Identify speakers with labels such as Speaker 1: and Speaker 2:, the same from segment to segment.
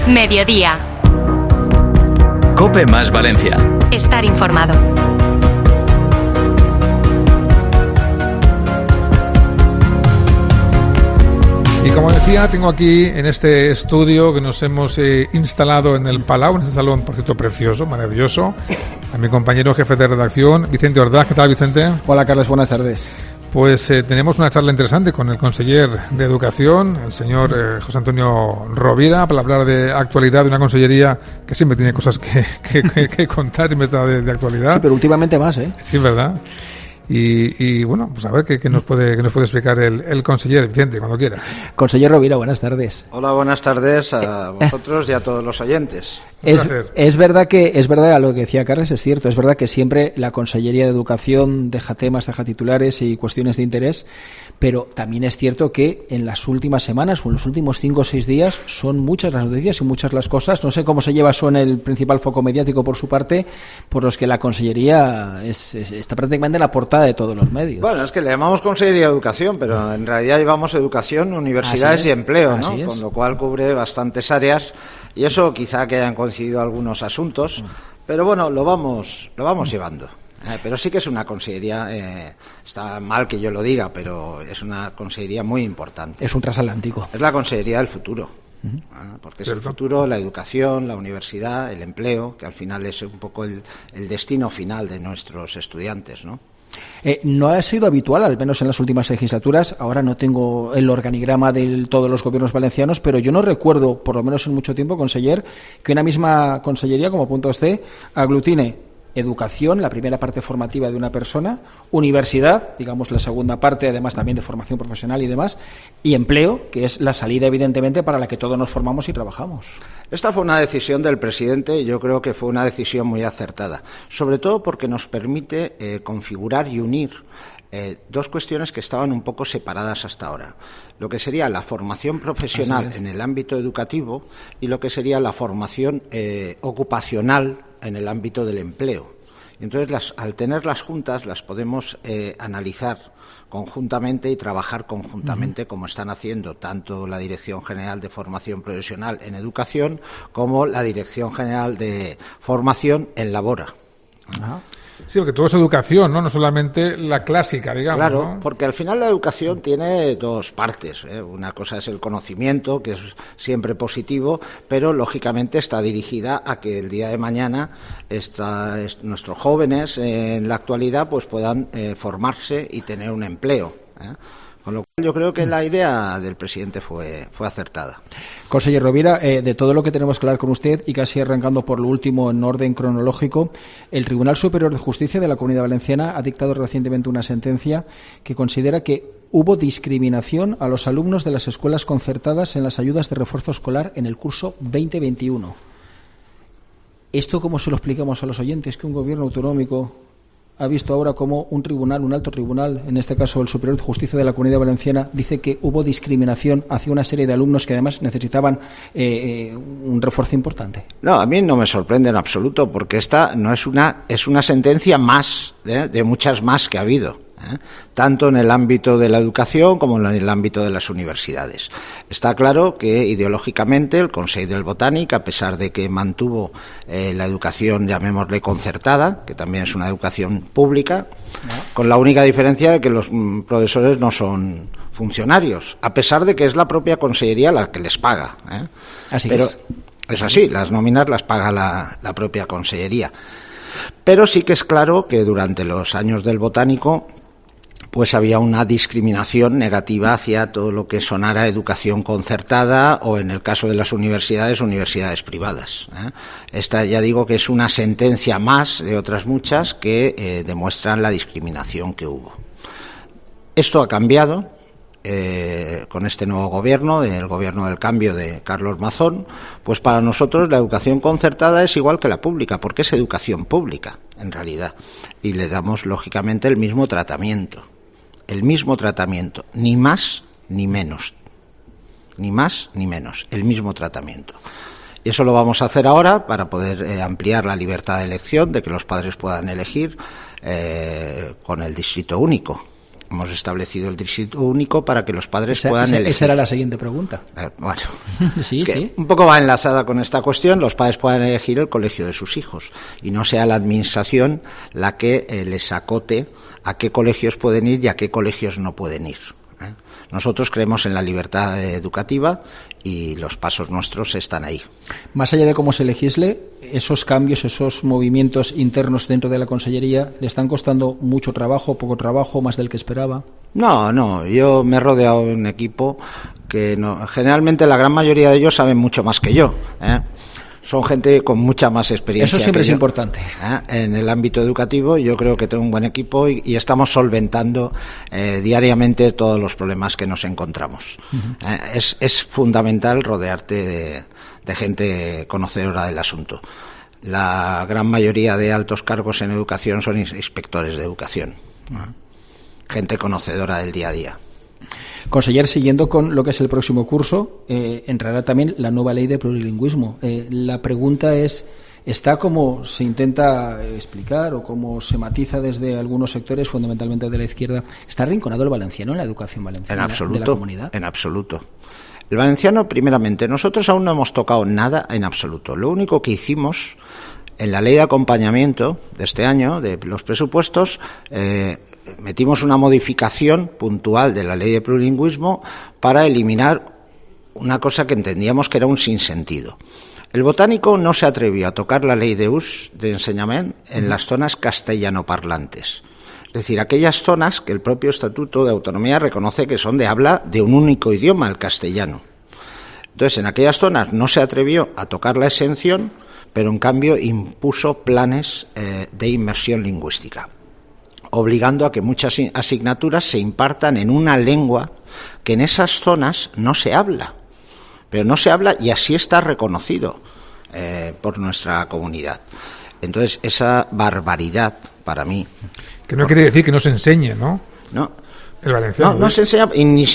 Speaker 1: Mediodía.
Speaker 2: COPE más Valencia.
Speaker 1: Estar informado.
Speaker 3: Y como decía, tengo aquí en este estudio que nos hemos instalado en el Palau, en este salón, por cierto, precioso, maravilloso, a mi compañero jefe de redacción, Vicente Ordaz. ¿Qué tal, Vicente?
Speaker 4: Hola, Carlos, buenas tardes.
Speaker 3: Pues tenemos una charla interesante con el conseller de Educación, el señor José Antonio Rovira, para hablar de actualidad de una consellería que siempre tiene cosas que contar, siempre está de actualidad.
Speaker 4: Sí, pero últimamente más, ¿eh?
Speaker 3: Sí, ¿verdad? Y bueno, pues a ver qué nos puede explicar el conseller, Vicente, cuando quiera.
Speaker 4: Conseller Rovira, buenas tardes.
Speaker 5: Hola, buenas tardes a vosotros y a todos los oyentes.
Speaker 4: Es verdad a lo que decía Carles, es cierto, es verdad que siempre la Consellería de Educación deja temas, deja titulares y cuestiones de interés, pero también es cierto que en las últimas semanas o en los últimos 5 o 6 días son muchas las noticias y muchas las cosas. No sé cómo se lleva eso en el principal foco mediático por su parte, por los que la Consellería está prácticamente en la portada de todos los medios.
Speaker 5: Bueno, es que le llamamos Consellería de Educación, pero en realidad llevamos educación, universidades y empleo, ¿no? Con lo cual cubre bastantes áreas. Y eso quizá que hayan coincidido algunos asuntos, pero bueno, lo vamos llevando. Pero sí que es una consellería, está mal que yo lo diga, pero es una consellería muy importante.
Speaker 4: Es un transatlántico.
Speaker 5: Es la consellería del futuro, porque es el futuro, la educación, la universidad, el empleo, que al final es un poco el destino final de nuestros estudiantes, ¿no?
Speaker 4: No ha sido habitual, al menos en las últimas legislaturas. Ahora no tengo el organigrama de todos los gobiernos valencianos, pero yo no recuerdo, por lo menos en mucho tiempo, conseller, que una misma consellería, como punto C, aglutine educación, la primera parte formativa de una persona, universidad, digamos la segunda parte, además también de formación profesional y demás, y empleo, que es la salida evidentemente para la que todos nos formamos y trabajamos.
Speaker 5: Esta fue una decisión del presidente y yo creo que fue una decisión muy acertada, sobre todo porque nos permite configurar y unir dos cuestiones que estaban un poco separadas hasta ahora. Lo que sería la formación profesional en el ámbito educativo y lo que sería la formación ocupacional en el ámbito del empleo. Entonces, al tenerlas juntas, las podemos analizar conjuntamente y trabajar conjuntamente, como están haciendo tanto la Dirección General de Formación Profesional en Educación como la Dirección General de Formación en Labora.
Speaker 3: Ajá. Sí, porque todo es educación, ¿no? No solamente la clásica, digamos.
Speaker 5: Claro,
Speaker 3: ¿no?
Speaker 5: porque al final la educación tiene dos partes, ¿eh? Una cosa es el conocimiento, que es siempre positivo, pero lógicamente está dirigida a que el día de mañana nuestros jóvenes en la actualidad pues puedan formarse y tener un empleo, ¿eh? Con lo cual yo creo que la idea del presidente fue acertada.
Speaker 4: Conseller Rovira, de todo lo que tenemos que hablar con usted y casi arrancando por lo último en orden cronológico, el Tribunal Superior de Justicia de la Comunidad Valenciana ha dictado recientemente una sentencia que considera que hubo discriminación a los alumnos de las escuelas concertadas en las ayudas de refuerzo escolar en el curso 2021. ¿Esto cómo se lo explicamos a los oyentes? Que un gobierno autonómico ha visto ahora como un alto tribunal, en este caso el Superior de Justicia de la Comunidad Valenciana, dice que hubo discriminación hacia una serie de alumnos que además necesitaban un refuerzo importante.
Speaker 5: No, a mí no me sorprende en absoluto, porque esta no es una sentencia más de muchas más que ha habido, tanto en el ámbito de la educación como en el ámbito de las universidades. Está claro que ideológicamente el Consell del Botànic, a pesar de que mantuvo la educación, llamémosle concertada, que también es una educación pública, con la única diferencia de que los profesores no son funcionarios, a pesar de que es la propia consellería la que les paga, ¿eh?
Speaker 4: Así
Speaker 5: pero es así, las nóminas las paga la propia consellería. Pero sí que es claro que durante los años del Botánico pues había una discriminación negativa hacia todo lo que sonara educación concertada o, en el caso de las universidades privadas, ¿eh? Esta ya digo que es una sentencia más de otras muchas que demuestran la discriminación que hubo. Esto ha cambiado con este nuevo gobierno, el gobierno del cambio de Carlos Mazón. Pues para nosotros la educación concertada es igual que la pública, porque es educación pública en realidad, y le damos lógicamente el mismo tratamiento, ni más ni menos, el mismo tratamiento. Y eso lo vamos a hacer ahora para poder ampliar la libertad de elección, de que los padres puedan elegir con el distrito único, Hemos establecido el distrito único para que los padres puedan elegir.
Speaker 4: Esa era la siguiente pregunta.
Speaker 5: Bueno,
Speaker 4: sí,
Speaker 5: es que
Speaker 4: sí.
Speaker 5: Un poco va enlazada con esta cuestión. Los padres puedan elegir el colegio de sus hijos y no sea la administración la que les acote a qué colegios pueden ir y a qué colegios no pueden ir. Nosotros creemos en la libertad educativa y los pasos nuestros están ahí.
Speaker 4: Más allá de cómo se legisle, esos cambios, esos movimientos internos dentro de la Consellería, ¿le están costando mucho trabajo, poco trabajo, más del que esperaba?
Speaker 5: No, yo me he rodeado de un equipo que generalmente la gran mayoría de ellos saben mucho más que yo, Son gente con mucha más experiencia.
Speaker 4: Eso siempre
Speaker 5: que
Speaker 4: es importante.
Speaker 5: En el ámbito educativo yo creo que tengo un buen equipo y estamos solventando diariamente todos los problemas que nos encontramos. Es fundamental rodearte de gente conocedora del asunto. La gran mayoría de altos cargos en educación son inspectores de educación. Gente conocedora del día a día.
Speaker 4: Conseller, siguiendo con lo que es el próximo curso, entrará también la nueva ley de plurilingüismo. La pregunta es, ¿está como se intenta explicar o como se matiza desde algunos sectores, fundamentalmente de la izquierda, está arrinconado el valenciano en la educación valenciana de la comunidad?
Speaker 5: En absoluto. El valenciano, primeramente, nosotros aún no hemos tocado nada en absoluto. Lo único que hicimos en la ley de acompañamiento de este año, de los presupuestos, metimos una modificación puntual de la ley de plurilingüismo para eliminar una cosa que entendíamos que era un sinsentido. El botánico no se atrevió a tocar la ley de ús de enseñament en las zonas castellanoparlantes. Es decir, aquellas zonas que el propio Estatuto de Autonomía reconoce que son de habla de un único idioma, el castellano. Entonces, en aquellas zonas no se atrevió a tocar la exención, pero en cambio impuso planes de inmersión lingüística, obligando a que muchas asignaturas se impartan en una lengua que en esas zonas no se habla, pero no se habla y así está reconocido por nuestra comunidad. Entonces, esa barbaridad, para mí...
Speaker 3: Que no quiere decir que no se enseñe, ¿no?
Speaker 5: No.
Speaker 3: El valenciano.
Speaker 5: No se enseña y ni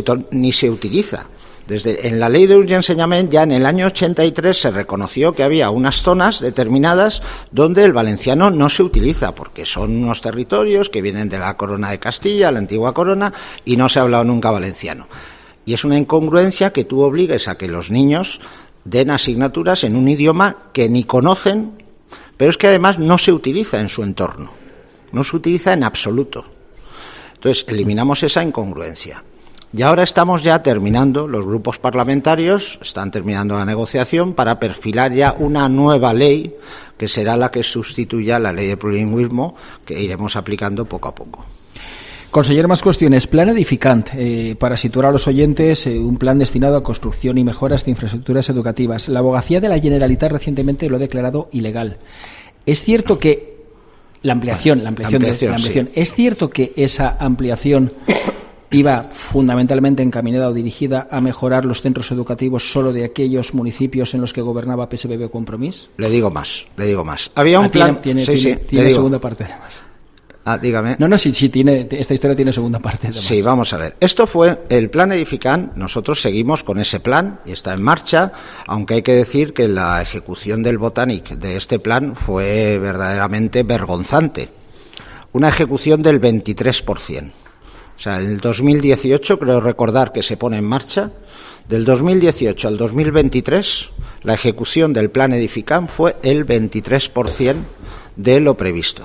Speaker 5: se utiliza. En la ley de ús y enseñament ya en el año 83 se reconoció que había unas zonas determinadas donde el valenciano no se utiliza, porque son unos territorios que vienen de la corona de Castilla, la antigua corona, y no se ha hablado nunca valenciano. Y es una incongruencia que tú obligues a que los niños den asignaturas en un idioma que ni conocen, pero es que además no se utiliza en su entorno, no se utiliza en absoluto. Entonces eliminamos esa incongruencia. Y ahora estamos ya terminando, los grupos parlamentarios están terminando la negociación para perfilar ya una nueva ley que será la que sustituya la ley de plurilingüismo, que iremos aplicando poco a poco.
Speaker 4: Conseller, más cuestiones. Plan Edificant, para situar a los oyentes, un plan destinado a construcción y mejoras de infraestructuras educativas. La Abogacía de la Generalitat recientemente lo ha declarado ilegal. Es cierto que la ampliación. Sí. Es cierto que esa ampliación iba fundamentalmente encaminada o dirigida a mejorar los centros educativos solo de aquellos municipios en los que gobernaba PSPB o Compromís.
Speaker 5: Le digo más. Había un plan...
Speaker 4: Tiene segunda parte además.
Speaker 5: Dígame.
Speaker 4: No, sí, esta historia tiene segunda parte además.
Speaker 5: Sí, vamos a ver. Esto fue el plan Edificant. Nosotros seguimos con ese plan y está en marcha, aunque hay que decir que la ejecución del Botanic de este plan fue verdaderamente vergonzante. Una ejecución del 23%. O sea, en el 2018, creo recordar que se pone en marcha, del 2018 al 2023, la ejecución del plan Edificant fue el 23% de lo previsto.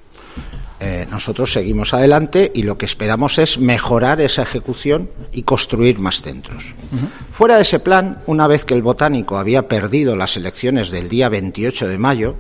Speaker 5: Nosotros seguimos adelante y lo que esperamos es mejorar esa ejecución y construir más centros. Fuera de ese plan, una vez que el Botánico había perdido las elecciones del día 28 de mayo,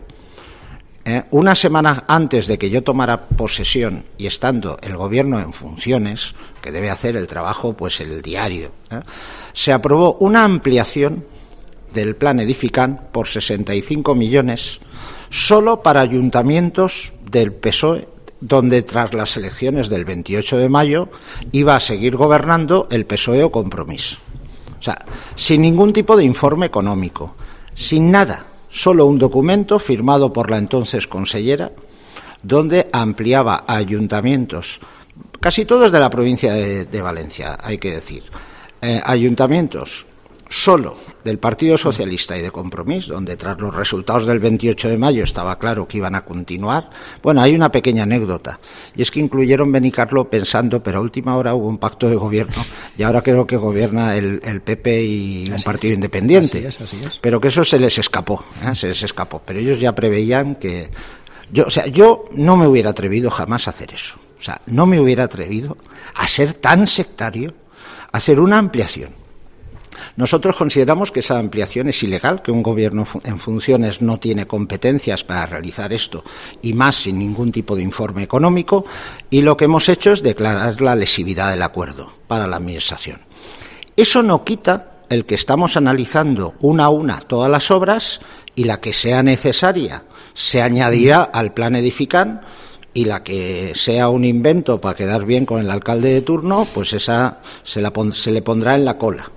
Speaker 5: una semana antes de que yo tomara posesión y estando el gobierno en funciones, que debe hacer el trabajo pues el diario, se aprobó una ampliación del plan Edificant por 65 millones solo para ayuntamientos del PSOE, donde tras las elecciones del 28 de mayo iba a seguir gobernando el PSOE o Compromís. O sea, sin ningún tipo de informe económico, sin nada. Solo un documento firmado por la entonces consellera, donde ampliaba a ayuntamientos, casi todos de la provincia de Valencia, hay que decir, ayuntamientos solo del Partido Socialista y de Compromís, donde tras los resultados del 28 de mayo estaba claro que iban a continuar. Bueno, hay una pequeña anécdota, y es que incluyeron Benicarló pensando, pero a última hora hubo un pacto de gobierno, y ahora creo que gobierna el PP y un partido independiente.
Speaker 4: Así es.
Speaker 5: Pero que eso se les escapó, pero ellos ya preveían que... Yo no me hubiera atrevido jamás a hacer eso. O sea, no me hubiera atrevido a ser tan sectario, a hacer una ampliación. Nosotros consideramos que esa ampliación es ilegal, que un gobierno en funciones no tiene competencias para realizar esto, y más sin ningún tipo de informe económico, y lo que hemos hecho es declarar la lesividad del acuerdo para la Administración. Eso no quita el que estamos analizando una a una todas las obras, y la que sea necesaria se añadirá al plan edificante, y la que sea un invento para quedar bien con el alcalde de turno, pues esa se le pondrá en la cola.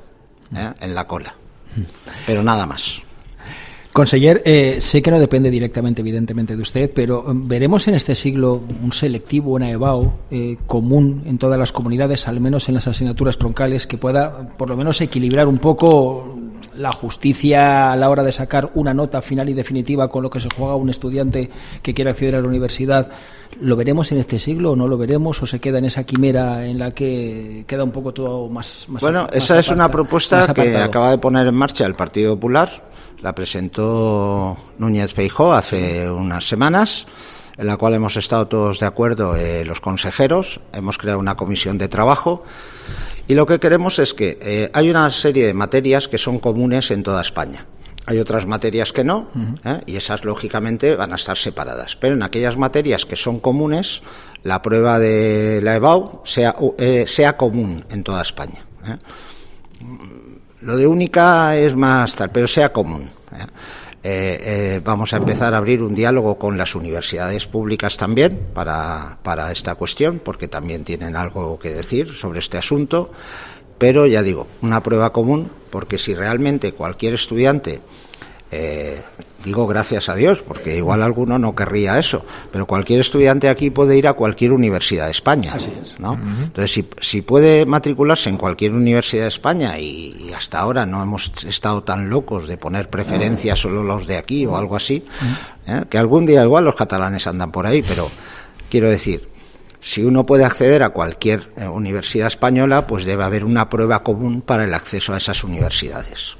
Speaker 5: Pero nada más.
Speaker 4: Conseller, sé que no depende directamente, evidentemente, de usted, pero ¿veremos en este siglo un selectivo, una EBAU común en todas las comunidades, al menos en las asignaturas troncales, que pueda, por lo menos, equilibrar un poco la justicia a la hora de sacar una nota final y definitiva con lo que se juega un estudiante que quiere acceder a la universidad? ¿Lo veremos en este siglo o no lo veremos, o se queda en esa quimera en la que queda un poco todo más
Speaker 5: bueno, esa es una propuesta que acaba de poner en marcha el Partido Popular. La presentó Núñez Feijóo hace unas semanas, en la cual hemos estado todos de acuerdo, los consejeros. Hemos creado una comisión de trabajo, y lo que queremos es que hay una serie de materias que son comunes en toda España. Hay otras materias que no, y esas lógicamente van a estar separadas. Pero en aquellas materias que son comunes, la prueba de la EBAU sea común en toda España. Lo de única es más tal, pero sea común. Vamos a empezar a abrir un diálogo con las universidades públicas también para esta cuestión, porque también tienen algo que decir sobre este asunto. Pero ya digo, una prueba común, porque si realmente cualquier estudiante, digo gracias a Dios, porque igual alguno no querría eso, pero cualquier estudiante aquí puede ir a cualquier universidad de España.
Speaker 4: Así es.
Speaker 5: ¿No? Entonces, si puede matricularse en cualquier universidad de España, y hasta ahora no hemos estado tan locos de poner preferencias solo los de aquí o algo así, que algún día igual los catalanes andan por ahí, pero quiero decir, si uno puede acceder a cualquier universidad española, pues debe haber una prueba común para el acceso a esas universidades.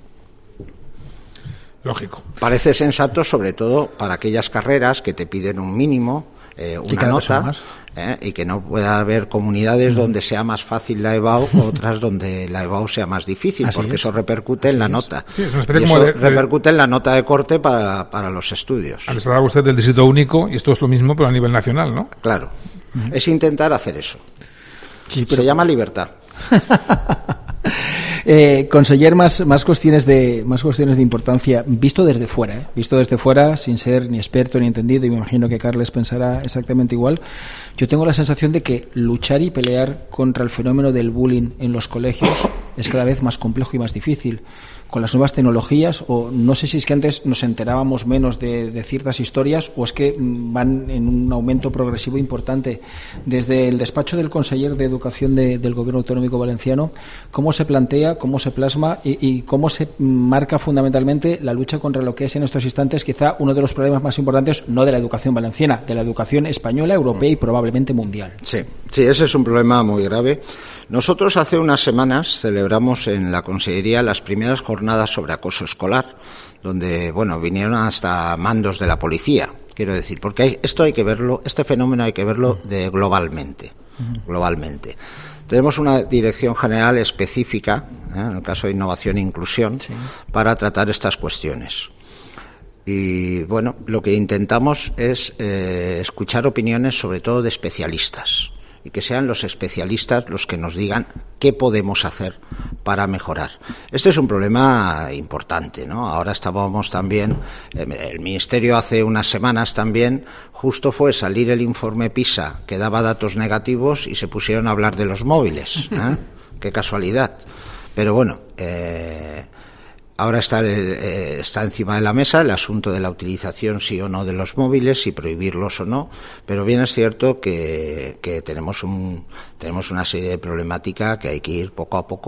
Speaker 3: Lógico.
Speaker 5: Parece sensato, sobre todo para aquellas carreras que te piden un mínimo, una nota, y que no pueda haber comunidades donde sea más fácil la EBAU, o otras donde la EBAU sea más difícil, porque eso repercute en la nota.
Speaker 3: Sí, es una especie
Speaker 5: y
Speaker 3: como
Speaker 5: eso repercute en la nota de corte para los estudios.
Speaker 3: Antes hablaba usted del distrito único, y esto es lo mismo, pero a nivel nacional, ¿no?
Speaker 5: Claro. Es intentar hacer eso. Sí, pero... Se llama libertad.
Speaker 4: Conseller, más cuestiones de importancia, visto desde fuera, sin ser ni experto ni entendido, y me imagino que Carles pensará exactamente igual. Yo tengo la sensación de que luchar y pelear contra el fenómeno del bullying en los colegios es cada vez más complejo y más difícil. Con las nuevas tecnologías, o no sé si es que antes nos enterábamos menos de ciertas historias, o es que van en un aumento progresivo importante. Desde el despacho del conseller de Educación del Gobierno Autonómico Valenciano, ¿cómo se plantea, cómo se plasma y cómo se marca fundamentalmente la lucha contra lo que es en estos instantes quizá uno de los problemas más importantes, no de la educación valenciana, de la educación española, europea y probablemente mundial? Sí,
Speaker 5: ese es un problema muy grave. Nosotros hace unas semanas celebramos en la Consellería las primeras jornadas sobre acoso escolar, donde vinieron hasta mandos de la policía, quiero decir, porque esto hay que verlo, este fenómeno hay que verlo globalmente. Tenemos una dirección general específica, en el caso de innovación e inclusión, para tratar estas cuestiones. Y lo que intentamos es escuchar opiniones, sobre todo de especialistas, y que sean los especialistas los que nos digan qué podemos hacer para mejorar. Este es un problema importante, ¿no? Ahora estábamos también, el Ministerio hace unas semanas también, justo fue salir el informe PISA que daba datos negativos y se pusieron a hablar de los móviles. Qué casualidad. Pero ahora está encima de la mesa el asunto de la utilización sí o no de los móviles, si prohibirlos o no, pero bien es cierto que tenemos una serie de problemática que hay que ir poco a poco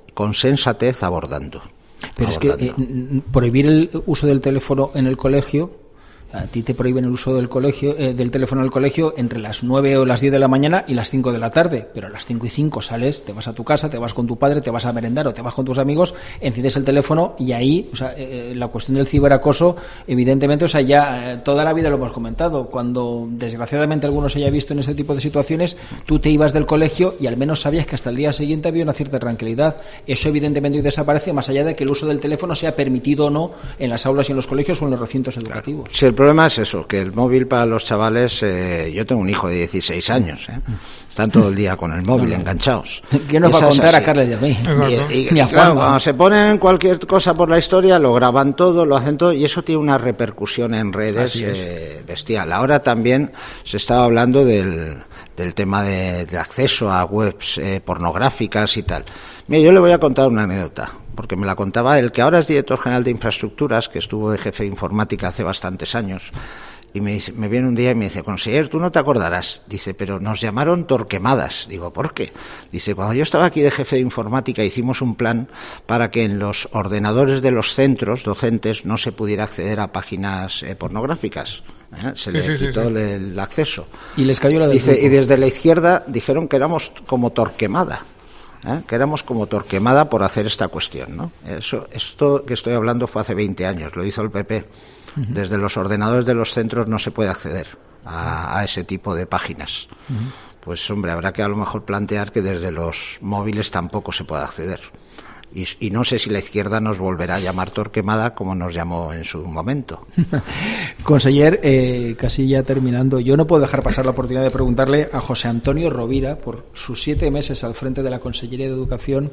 Speaker 5: con sensatez abordando.
Speaker 4: Pero es que prohibir el uso del teléfono en el colegio, a ti te prohíben el uso del teléfono en el colegio entre las 9 o las 10 de la mañana y las 5 de la tarde, pero a las 5 y 5 sales, te vas a tu casa, te vas con tu padre, te vas a merendar o te vas con tus amigos, enciendes el teléfono y ahí, la cuestión del ciberacoso, evidentemente, ya toda la vida lo hemos comentado, cuando desgraciadamente algunos se haya visto en ese tipo de situaciones, tú te ibas del colegio y al menos sabías que hasta el día siguiente había una cierta tranquilidad. Eso evidentemente hoy desaparece, más allá de que el uso del teléfono sea permitido o no en las aulas y en los colegios o en los recintos educativos.
Speaker 5: Sí, el problema es eso, que el móvil para los chavales, yo tengo un hijo de 16 años, están todo el día con el móvil enganchados.
Speaker 4: ¿Quién nos va a contar a Carles y a mí?
Speaker 5: Ni a Juan. Claro, cuando se ponen cualquier cosa por la historia, lo graban todo, lo hacen todo, y eso tiene una repercusión en redes bestial. Ahora también se estaba hablando del tema de acceso a webs pornográficas y tal. Mira, yo le voy a contar una anécdota, porque me la contaba el que ahora es director general de infraestructuras, que estuvo de jefe de informática hace bastantes años, y me viene un día y me dice: consejero, tú no te acordarás. Dice, pero nos llamaron Torquemadas. Digo, ¿por qué? Dice, cuando yo estaba aquí de jefe de informática hicimos un plan para que en los ordenadores de los centros docentes no se pudiera acceder a páginas pornográficas. Se le quitó el acceso.
Speaker 4: Y les cayó la del
Speaker 5: Dice, y desde la izquierda dijeron que éramos como Torquemada. Que éramos como Torquemada por hacer esta cuestión, ¿no? Esto que estoy hablando fue hace 20 años, lo hizo el PP. Desde los ordenadores de los centros no se puede acceder a ese tipo de páginas. Pues hombre, habrá que a lo mejor plantear que desde los móviles tampoco se puede acceder. Y no sé si la izquierda nos volverá a llamar Torquemada como nos llamó en su momento.
Speaker 4: Conseller, casi ya terminando, yo no puedo dejar pasar la oportunidad de preguntarle a José Antonio Rovira, por sus 7 meses al frente de la Consellería de Educación.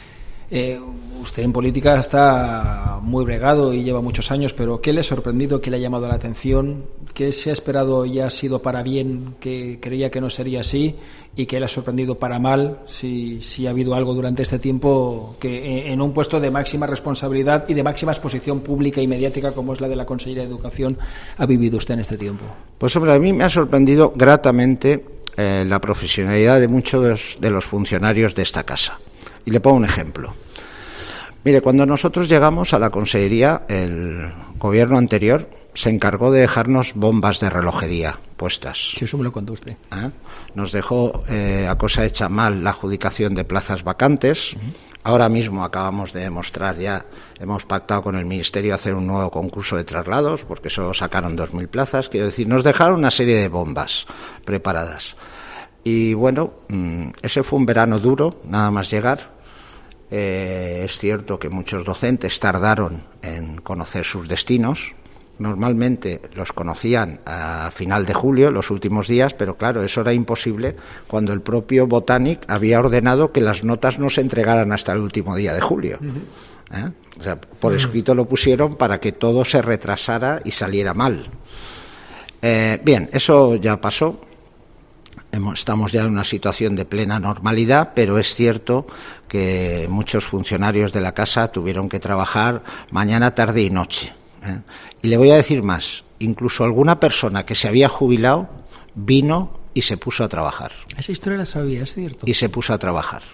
Speaker 4: Usted en política está muy bregado y lleva muchos años, pero ¿qué le ha sorprendido, qué le ha llamado la atención, qué se ha esperado y ha sido para bien, que creía que no sería así, y qué le ha sorprendido para mal, si ha habido algo durante este tiempo que en un puesto de máxima responsabilidad y de máxima exposición pública y mediática como es la de la Consellería de Educación ha vivido usted en este tiempo?
Speaker 5: Pues hombre, a mí me ha sorprendido gratamente la profesionalidad de muchos de los funcionarios de esta casa. Y le pongo un ejemplo. Mire, cuando nosotros llegamos a la consellería, el gobierno anterior se encargó de dejarnos bombas de relojería puestas.
Speaker 4: Sí, eso me lo contó usted.
Speaker 5: Nos dejó a cosa hecha mal la adjudicación de plazas vacantes. Ahora mismo acabamos de demostrar ya, hemos pactado con el Ministerio hacer un nuevo concurso de traslados, porque solo sacaron 2.000 plazas. Quiero decir, nos dejaron una serie de bombas preparadas. Y bueno, ese fue un verano duro, nada más llegar. Es cierto que muchos docentes tardaron en conocer sus destinos. Normalmente los conocían a final de julio, los últimos días, pero claro, eso era imposible cuando el propio Botanic había ordenado que las notas no se entregaran hasta el último día de julio. O sea, por escrito lo pusieron para que todo se retrasara y saliera mal. Bien, eso ya pasó. Estamos ya en una situación de plena normalidad, pero es cierto que muchos funcionarios de la casa tuvieron que trabajar mañana, tarde y noche. Y le voy a decir más, incluso alguna persona que se había jubilado vino y se puso a trabajar.
Speaker 4: Esa historia la sabía, es cierto.
Speaker 5: Y se puso a trabajar.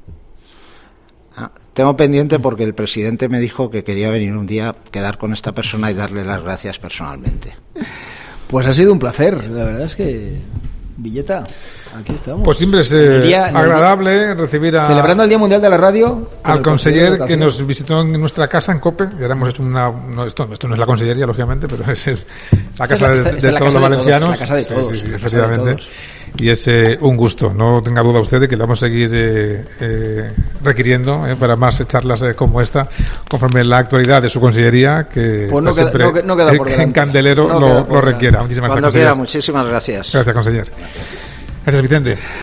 Speaker 5: Tengo pendiente porque el presidente me dijo que quería venir un día, quedar con esta persona y darle las gracias personalmente.
Speaker 4: Pues ha sido un placer, la verdad es que... Villeta, aquí estamos.
Speaker 3: Pues siempre es agradable recibir
Speaker 4: celebrando el Día Mundial de la Radio
Speaker 3: al conseller que nos visitó en nuestra casa en COPE. Y ahora hemos hecho esto no es la consellería, lógicamente, pero es la casa de todos los valencianos.
Speaker 4: La casa de todos.
Speaker 3: Sí, efectivamente. Y es un gusto, no tenga duda usted de que le vamos a seguir requiriendo para más charlas como esta, conforme la actualidad de su consellería, que
Speaker 4: pues
Speaker 3: no
Speaker 4: queda por
Speaker 3: en Candelero lo requiera. Muchísimas gracias.
Speaker 5: Muchísimas gracias.
Speaker 3: Gracias, conseller. Gracias, Vicente.